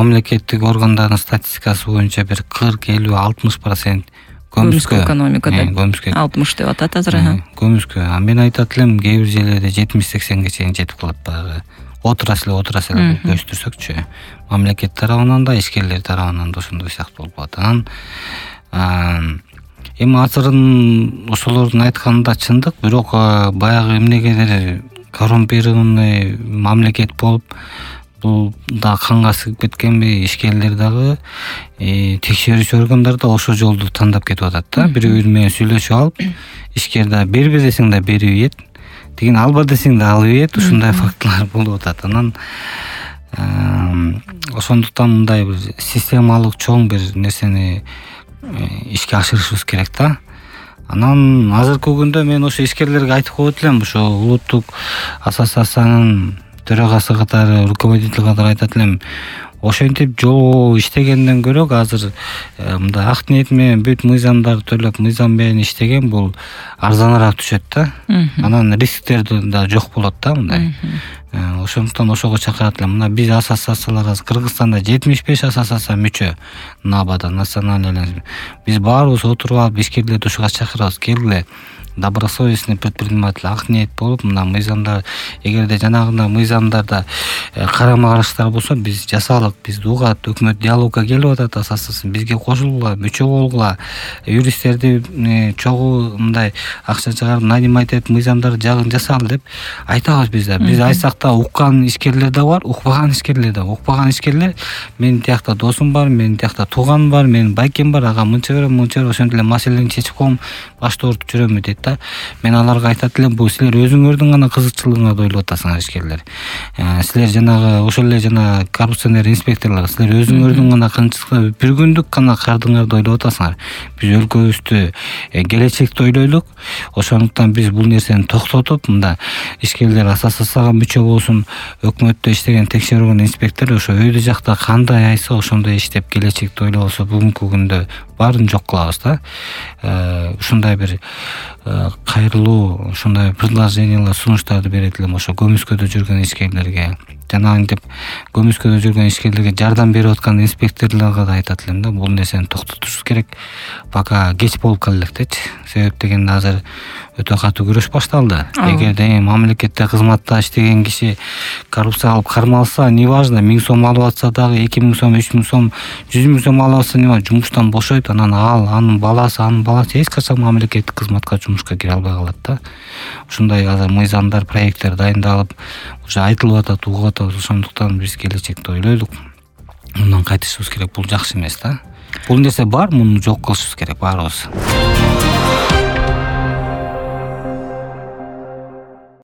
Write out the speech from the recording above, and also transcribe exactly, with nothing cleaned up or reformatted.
мамлекеттик органдардын статистикасы боюнча бир кырк элүү алтымыш процент көмүскө экономикада көмүскө алтымыш деп атат азыр. Көмүскө. А мен айтат элем кээ бир жерлерде жетимиш сексенге чейин жетип калат баягы. Отраслы отраслы көстүрсөкчү. Мамлекет тарабынан да, ишкерлер тарабынан да ошондой сыяктуу болуп атат. Анан эми азырын ошолордун айтканында чындык, бирок баягы эмнегедир коррумпированный мамлекет болуп, бул да канга сыгып кеткенби, ишкерлер дагы текшерүүчү органдар да ошол жолду тандап кетип атат да. Бирөө менен сүйлөшүп алып, ишкер да бербе десең да берип ийет, деген алба десең да алып ийет, ушундай фактылар болуп атат. Анан ошондуктан мындай бир системалык чоң бир нерсени ишке ашырышыбыз керек да. Анан азыркы күндө мен ошо ишкерлерге айтып коет элем, ошо улуттук ассоциациянын төрагасы катары, руководитель катары айтат элем, ошентип жол иштегенден көрө азыр мындай ак ниет менен бүт мыйзамдарды төлөп, мыйзам менен иштеген бул арзаныраак түшөт да. Анан рисктер да жок болот да мындай. Ошондуктан ошого чакырат элем. Мына биз ассоциациялар Кыргызстанда жетимиш беш ассоциация мүчө НАБАда, национальный. Биз баарыбыз отуруп алып ишкерлерди ушуга чакырабыз. Келгиле, добросовестный предприниматель, ак ниет болуп, мына мыйзамдар, эгерде жанагындай мыйзамдарда карама карыштар болсо, биз жасалык, бизди угат, өкмөт диалогко келип атат, асасын бизге кошулгула, мүчө болгула, юристтерди чогуу мындай акча чыгарып нанимать этип мыйзамдарды жагын жасалы деп айтабыз биз да. Биз айтсак да уккан ишкерлер да бар, укпаган ишкерлер да. Укпаган ишкерлер, менин тиякта досум бар, менин тиякта тууганым бар, менин байкем бар, ага мынча берем, мынча берем, ошентип эле маселени чечип коем, башты оорутуп жүрөмүн дейт да. Мен аларга айтат элем, бул силер өзүңөрдүн гана кызыкчылыгыңарды ойлоп атасыңар ишкерлер. Силер жанагы ошол эле жана коррупционер инспекторлор, силер өзүңөрдүн гана кынчылыгы, бир күндүк гана кардыңарды ойлоп атасыңар. Биз өлкөбүздү келечекти ойлойлук. Ошондуктан биз бул нерсени токтотуп, мында ишкерлер ассоциацияга мүчө болсун, өкмөттө иштеген текшерүүгөн инспектор ошо өйдө жакта кандай айса ошондой иштеп келечекти ойлобосо бүгүнкү күндө баарын жок кылабыз да. Ушундай бир кайрылуу, ушундай предложениялар, сунуштарды берет элем ошо көмүскөдө жүргөн ишкерлерге. Жанагынтип көмүскөдө жүргөн ишкерлерге жардам берип аткан инспекторлорго да айтат элем да, бул нерсени токтотушубуз керек. Пока кеч болуп кала элек дечи. Себеп дегенде азыр өтө катуу күрөш башталды. Эгерде мамлекетте кызматта иштеген киши коррупция алып кармалса, неважно, миң сом алып атса дагы, эки миң сом, үч миң сом, жүз миң сом алып атса, неважно, жумуштан бошойт, анан ал, анын баласы, анын баласы эч качан мамлекеттик кызматка, жумушка кире албай калат да. Ушундай азыр мыйзамдар, проекттер дайындалып, уже айтылып атат, угуп атат. Ошондуктан биз келечекти ойлойлук. Мындан кайтышыбыз керек, бул жакшы эмес да. Бул нерсе бар, муну жок кылышыбыз керек баарыбыз.